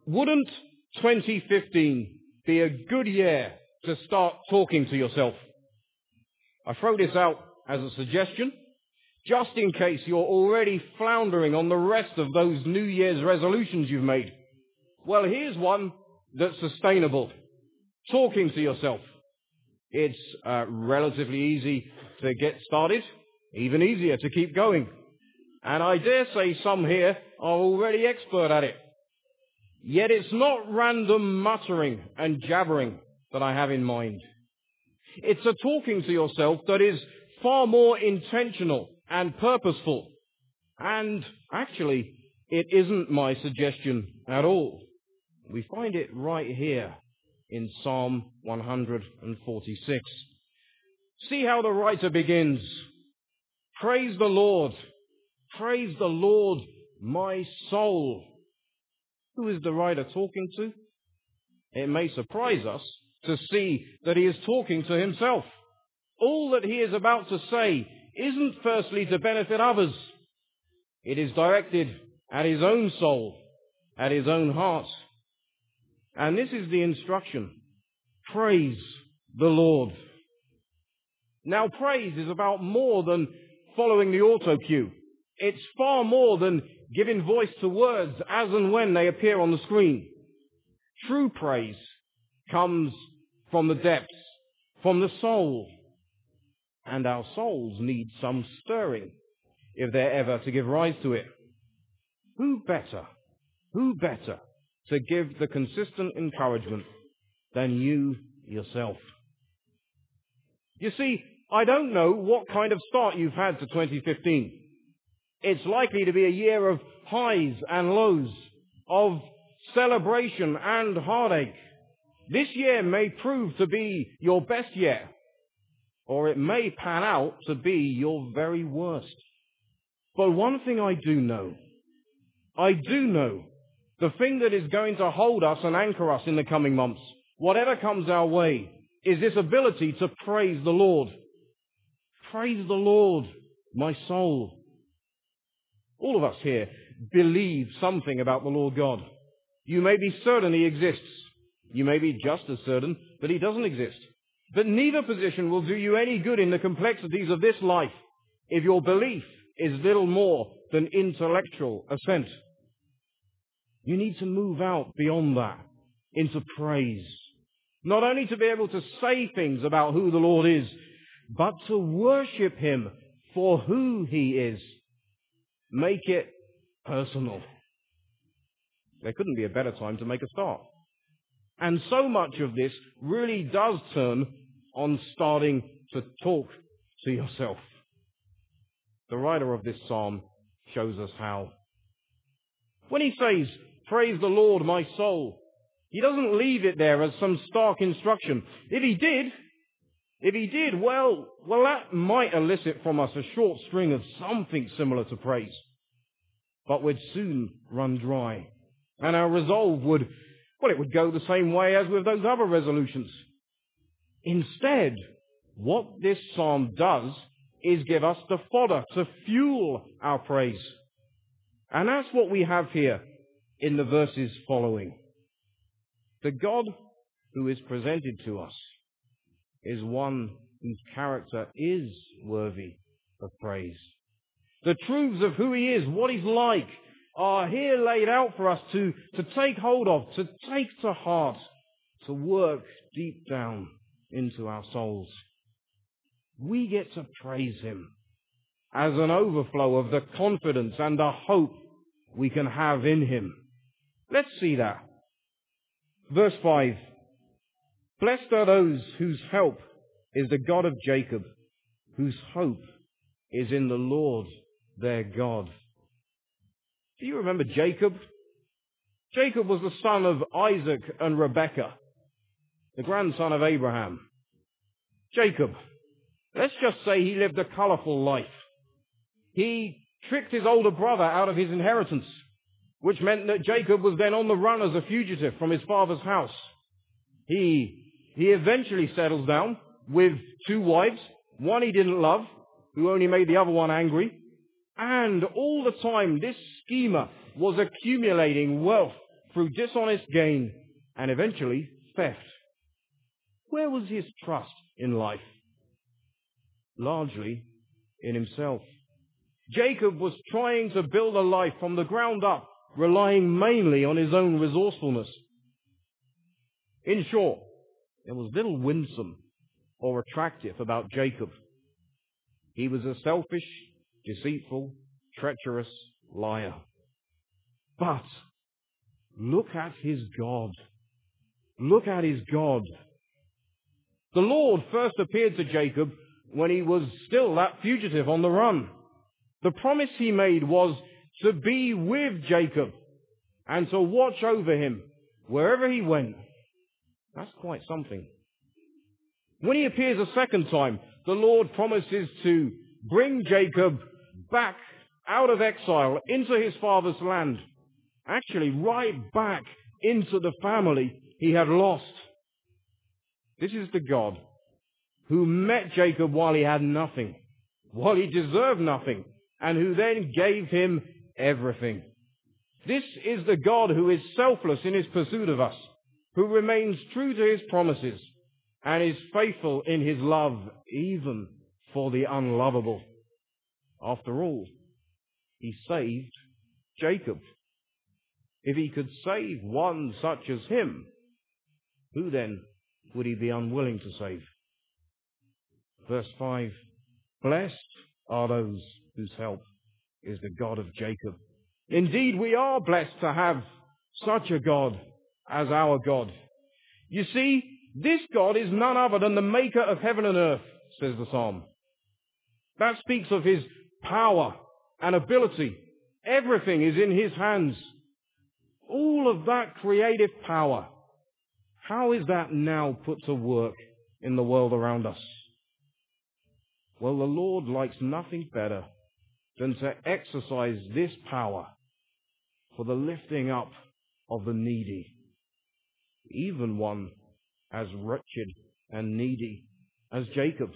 Wouldn't 2015 be a good year to start talking to yourself? I throw this out as a suggestion, just in case you're already floundering on the rest of those New Year's resolutions you've made. Well, here's one that's sustainable. Talking to yourself. It's relatively easy to get started, even easier to keep going. And I dare say some here are already expert at it. Yet it's not random muttering and jabbering that I have in mind. It's a talking to yourself that is far more intentional and purposeful. And actually, it isn't my suggestion at all. We find it right here in Psalm 146. See how the writer begins. Praise the Lord, my soul. Who is the writer talking to? It may surprise us to see that he is talking to himself. All that he is about to say isn't firstly to benefit others. It is directed at his own soul, at his own heart. And this is the instruction. Praise the Lord. Now, praise is about more than following the auto cue. It's far more than giving voice to words as and when they appear on the screen. True praise comes from the depths, from the soul. And our souls need some stirring if they're ever to give rise to it. Who better to give the consistent encouragement than you yourself? You see, I don't know what kind of start you've had to 2015. It's likely to be a year of highs and lows, of celebration and heartache. This year may prove to be your best year, or it may pan out to be your very worst. But one thing I do know, the thing that is going to hold us and anchor us in the coming months, whatever comes our way, is this ability to praise the Lord. Praise the Lord, my soul. All of us here believe something about the Lord God. You may be certain he exists. You may be just as certain that he doesn't exist. But neither position will do you any good in the complexities of this life if your belief is little more than intellectual assent. You need to move out beyond that into praise. Not only to be able to say things about who the Lord is, but to worship him for who he is. Make it personal. There couldn't be a better time to make a start. And so much of this really does turn on starting to talk to yourself. The writer of this psalm shows us how. When he says, praise the Lord, my soul, he doesn't leave it there as some stark instruction. If he did, well, that might elicit from us a short string of something similar to praise. But we'd soon run dry. And our resolve would go the same way as with those other resolutions. Instead, what this psalm does is give us the fodder to fuel our praise. And that's what we have here in the verses following. The God who is presented to us is one whose character is worthy of praise. The truths of who he is, what he's like, are here laid out for us to take hold of, to take to heart, to work deep down into our souls. We get to praise him as an overflow of the confidence and the hope we can have in him. Let's see that. Verse 5. Blessed are those whose help is the God of Jacob, whose hope is in the Lord their God. Do you remember Jacob? Jacob was the son of Isaac and Rebekah, the grandson of Abraham. Jacob, let's just say he lived a colorful life. He tricked his older brother out of his inheritance, which meant that Jacob was then on the run as a fugitive from his father's house. He eventually settles down with 2 wives, one he didn't love, who only made the other one angry. And all the time, this schemer was accumulating wealth through dishonest gain and eventually theft. Where was his trust in life? Largely in himself. Jacob was trying to build a life from the ground up, relying mainly on his own resourcefulness. In short, there was little winsome or attractive about Jacob. He was a selfish, deceitful, treacherous liar. But look at his God. Look at his God. The Lord first appeared to Jacob when he was still that fugitive on the run. The promise he made was to be with Jacob and to watch over him wherever he went. That's quite something. When he appears a second time, the Lord promises to bring Jacob back out of exile into his father's land. Actually, right back into the family he had lost. This is the God who met Jacob while he had nothing, while he deserved nothing, and who then gave him everything. This is the God who is selfless in his pursuit of us, who remains true to his promises, and is faithful in his love, even for the unlovable. After all, he saved Jacob. If he could save one such as him, who then would he be unwilling to save? Verse 5, blessed are those whose help is the God of Jacob. Indeed, we are blessed to have such a God as our God. You see, this God is none other than the maker of heaven and earth, says the psalm. That speaks of his power and ability. Everything is in his hands. All of that creative power. How is that now put to work in the world around us? Well, the Lord likes nothing better than to exercise this power for the lifting up of the needy, even one as wretched and needy as Jacob.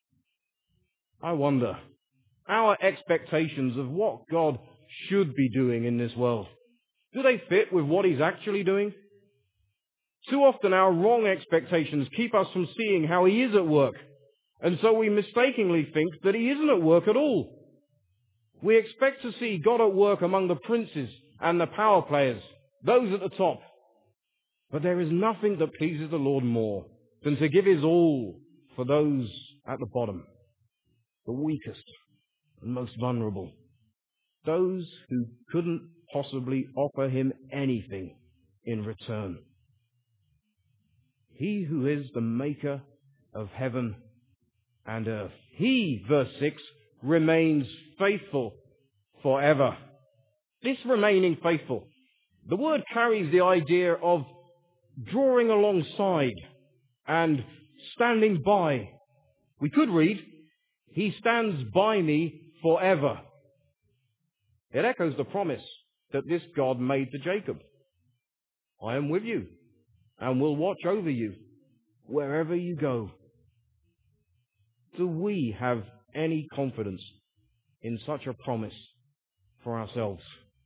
I wonder, our expectations of what God should be doing in this world, do they fit with what he's actually doing? Too often our wrong expectations keep us from seeing how he is at work, and so we mistakenly think that he isn't at work at all. We expect to see God at work among the princes and the power players, those at the top. But there is nothing that pleases the Lord more than to give his all for those at the bottom, the weakest and most vulnerable, those who couldn't possibly offer him anything in return. He who is the maker of heaven and earth. He, verse 6, remains faithful forever. This remaining faithful, the word carries the idea of drawing alongside and standing by. We could read, he stands by me forever. It echoes the promise that this God made to Jacob. I am with you and will watch over you wherever you go. Do we have any confidence in such a promise for ourselves?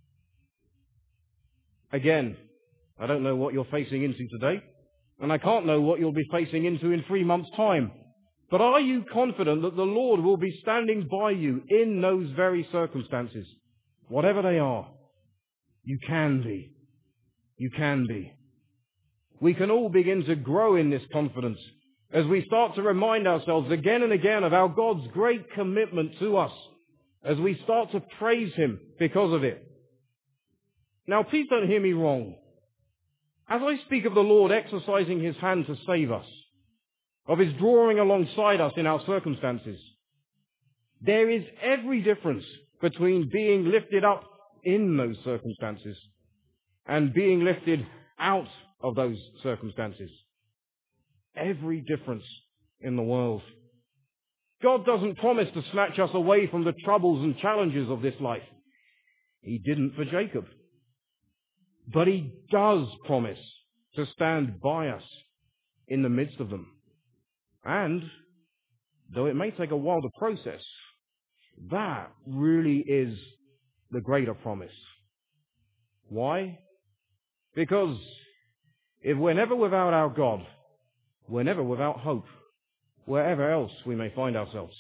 Again, I don't know what you're facing into today, and I can't know what you'll be facing into in 3 months' time. But are you confident that the Lord will be standing by you in those very circumstances? Whatever they are, you can be. You can be. We can all begin to grow in this confidence as we start to remind ourselves again and again of our God's great commitment to us, as we start to praise him because of it. Now, please don't hear me wrong. As I speak of the Lord exercising his hand to save us, of his drawing alongside us in our circumstances, there is every difference between being lifted up in those circumstances and being lifted out of those circumstances. Every difference in the world. God doesn't promise to snatch us away from the troubles and challenges of this life. He didn't for Jacob. But he does promise to stand by us in the midst of them. And, though it may take a while to process, that really is the greater promise. Why? Because if we're never without our God, we're never without hope, wherever else we may find ourselves.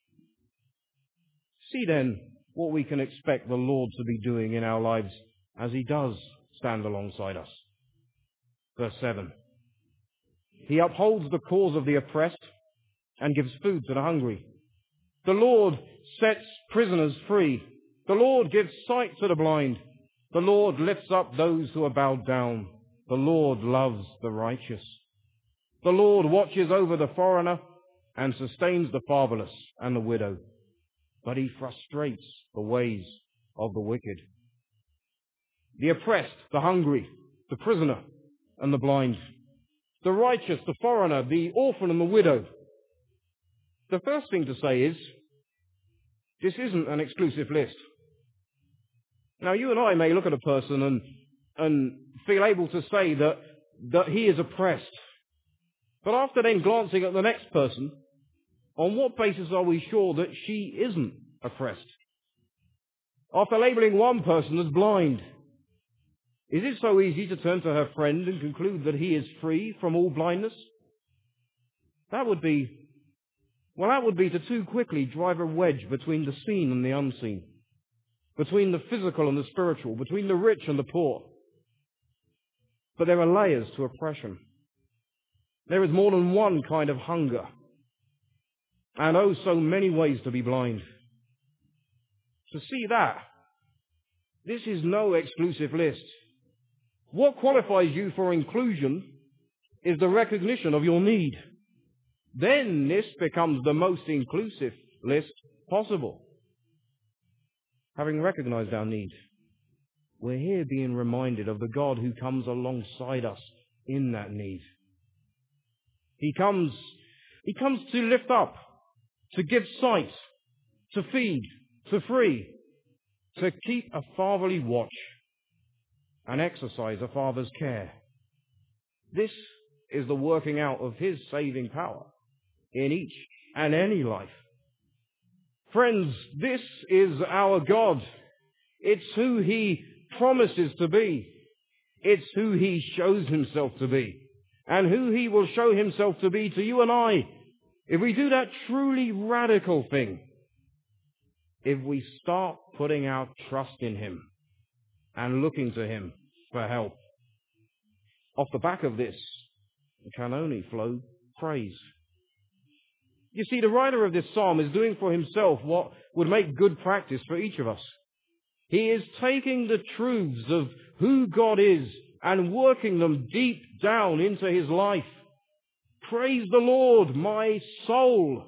See then what we can expect the Lord to be doing in our lives as he does stand alongside us. Verse 7. He upholds the cause of the oppressed and gives food to the hungry. The Lord sets prisoners free. The Lord gives sight to the blind. The Lord lifts up those who are bowed down. The Lord loves the righteous. The Lord watches over the foreigner and sustains the fatherless and the widow. But he frustrates the ways of the wicked. The oppressed, the hungry, the prisoner, and the blind. The righteous, the foreigner, the orphan, and the widow. The first thing to say is, this isn't an exclusive list. Now, you and I may look at a person and feel able to say that he is oppressed. But after then glancing at the next person, on what basis are we sure that she isn't oppressed? After labeling one person as blind, is it so easy to turn to her friend and conclude that he is free from all blindness? That would be to too quickly drive a wedge between the seen and the unseen, between the physical and the spiritual, between the rich and the poor. But there are layers to oppression. There is more than one kind of hunger, and oh, so many ways to be blind. To see that, this is no exclusive list. What qualifies you for inclusion is the recognition of your need. Then this becomes the most inclusive list possible. Having recognized our need, we're here being reminded of the God who comes alongside us in that need. He comes to lift up, to give sight, to feed, to free, to keep a fatherly watch and exercise a father's care. This is the working out of his saving power in each and any life. Friends, this is our God. It's who he promises to be. It's who he shows himself to be. And who he will show himself to be to you and I if we do that truly radical thing. If we start putting our trust in him and looking to him for help. Off the back of this, it can only flow praise. You see, the writer of this psalm is doing for himself what would make good practice for each of us. He is taking the truths of who God is and working them deep down into his life. Praise the Lord, my soul,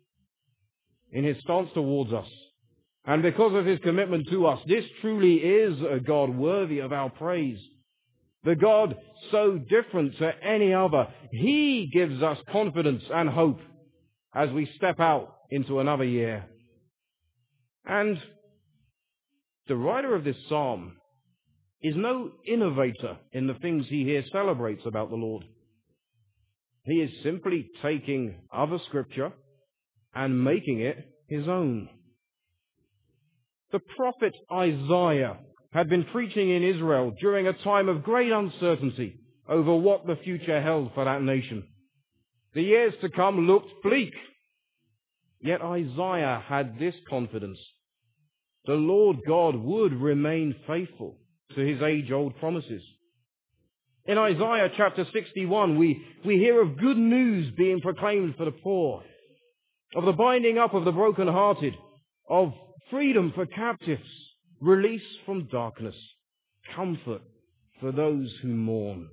in his stance towards us. And because of his commitment to us, this truly is a God worthy of our praise. The God so different to any other. He gives us confidence and hope as we step out into another year. And the writer of this psalm is no innovator in the things he here celebrates about the Lord. He is simply taking other scripture and making it his own. The prophet Isaiah had been preaching in Israel during a time of great uncertainty over what the future held for that nation. The years to come looked bleak. Yet Isaiah had this confidence. The Lord God would remain faithful to his age-old promises. In Isaiah chapter 61, we hear of good news being proclaimed for the poor, of the binding up of the brokenhearted, of freedom for captives, release from darkness, comfort for those who mourn.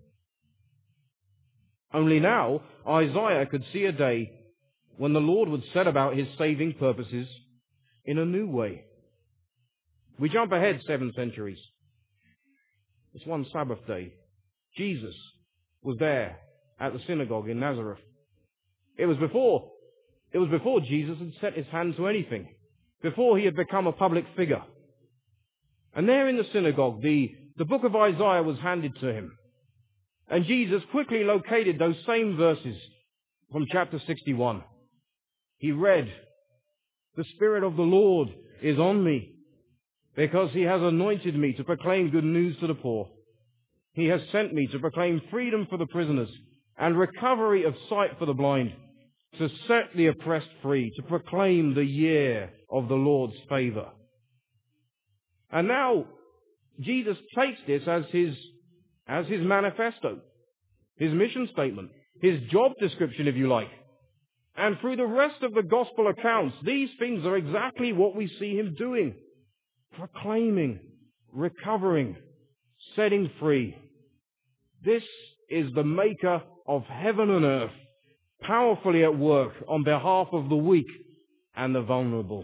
Only now, Isaiah could see a day when the Lord would set about his saving purposes in a new way. We jump ahead 7 centuries. It's one Sabbath day. Jesus was there at the synagogue in Nazareth. It was before Jesus had set his hand to anything, before he had become a public figure. And there in the synagogue, the book of Isaiah was handed to him. And Jesus quickly located those same verses from chapter 61. He read, "The Spirit of the Lord is on me, because he has anointed me to proclaim good news to the poor. He has sent me to proclaim freedom for the prisoners and recovery of sight for the blind, to set the oppressed free, to proclaim the year of the Lord's favor. And now Jesus takes this as his manifesto, his mission statement, his job description, if you like. And through the rest of the gospel accounts, these things are exactly what we see him doing. Proclaiming, recovering, setting free. This is the maker of heaven and earth, powerfully at work on behalf of the weak and the vulnerable.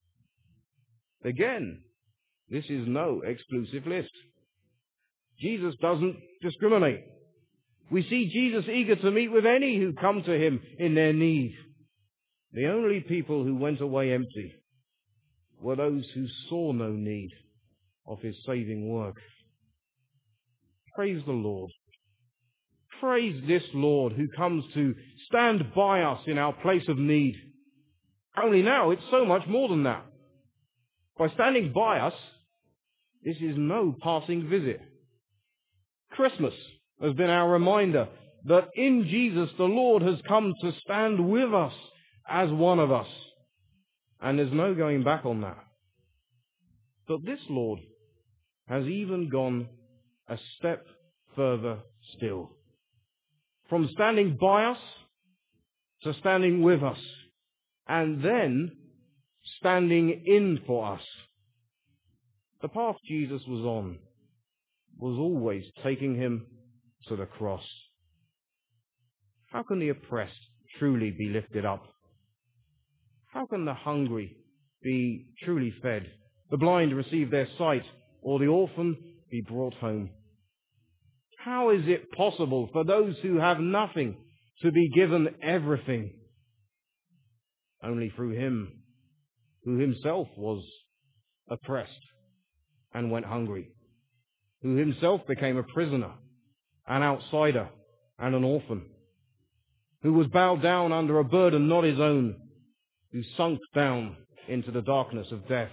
Again, this is no exclusive list. Jesus doesn't discriminate. We see Jesus eager to meet with any who come to him in their need. The only people who went away empty were those who saw no need of his saving work. Praise the Lord. Praise this Lord who comes to stand by us in our place of need. Only now it's so much more than that. By standing by us, this is no passing visit. Christmas has been our reminder that in Jesus the Lord has come to stand with us as one of us. And there's no going back on that. But this Lord has even gone a step further still. From standing by us to standing with us, and then standing in for us. The path Jesus was on was always taking him to the cross. How can the oppressed truly be lifted up? How can the hungry be truly fed, the blind receive their sight, or the orphan be brought home? How is it possible for those who have nothing to be given everything? Only through him who himself was oppressed and went hungry, who himself became a prisoner, an outsider, and an orphan, who was bowed down under a burden not his own, who sunk down into the darkness of death.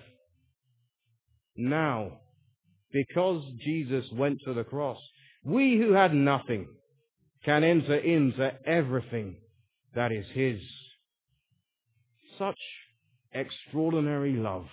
Now, because Jesus went to the cross, we who had nothing can enter into everything that is his. Such extraordinary love.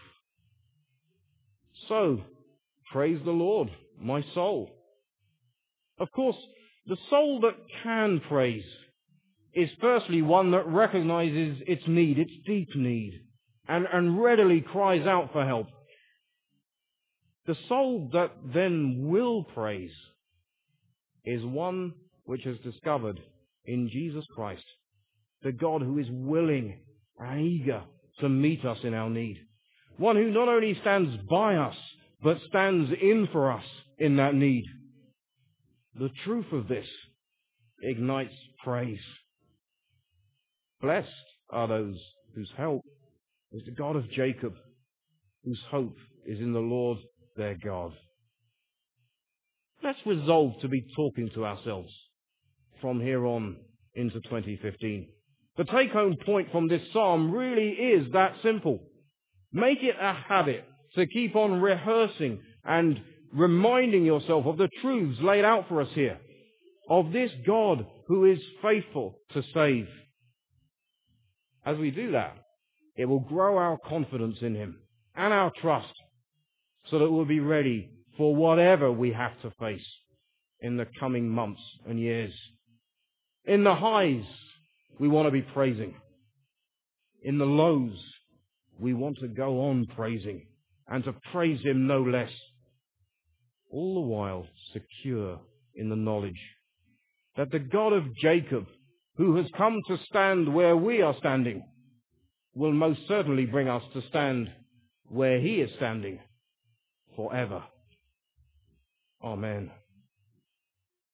So, praise the Lord, my soul. Of course, the soul that can praise is firstly one that recognizes its need, its deep need, and readily cries out for help. The soul that then will praise is one which has discovered in Jesus Christ the God who is willing and eager to meet us in our need. One who not only stands by us, but stands in for us in that need. The truth of this ignites praise. Blessed are those whose help is the God of Jacob, whose hope is in the Lord their God. Let's resolve to be talking to ourselves from here on into 2015. The take-home point from this psalm really is that simple. Make it a habit to keep on rehearsing and reminding yourself of the truths laid out for us here, of this God who is faithful to save. As we do that, it will grow our confidence in him and our trust so that we'll be ready for whatever we have to face in the coming months and years. In the highs, we want to be praising. In the lows, we want to go on praising and to praise him no less. All the while secure in the knowledge that the God of Jacob, who has come to stand where we are standing, will most certainly bring us to stand where he is standing forever. Amen.